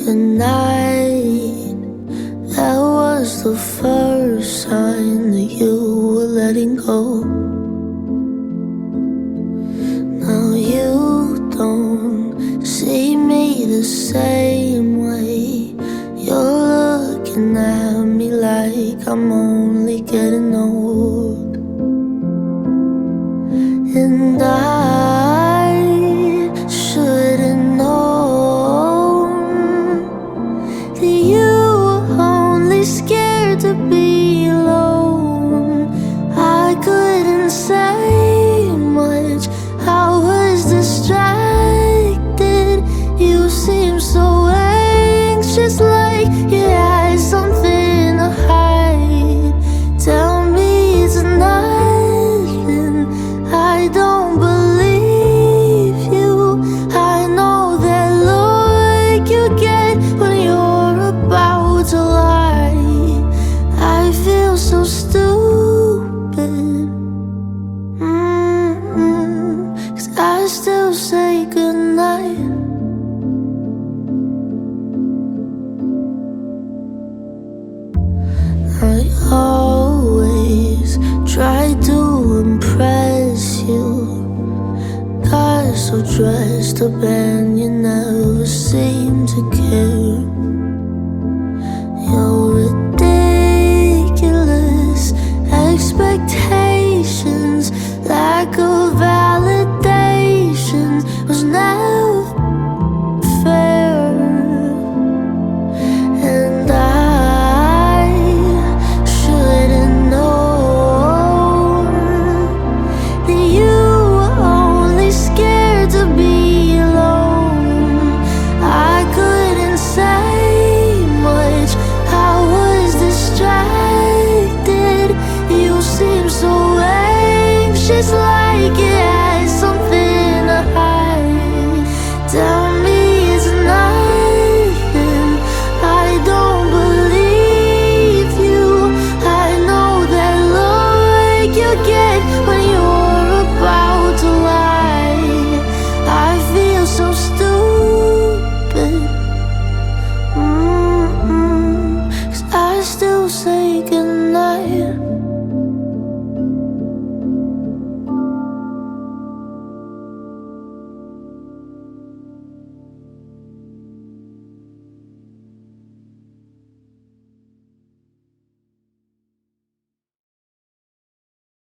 good night. That was the first sign that you were letting go. Now you don't see me the same way. You're looking at me like I'm only getting old. And I should've known that you were only scared to be alone. I couldn't say much, I was distracted. You seemed so anxious, like you had something to hide. Tell me it's nothing, I don't believe you. I know that look you get when you're about to lie. I feel so stupid, 'cause I still say goodnight. I always try to impress you. Got so dressed up and you never seem to care.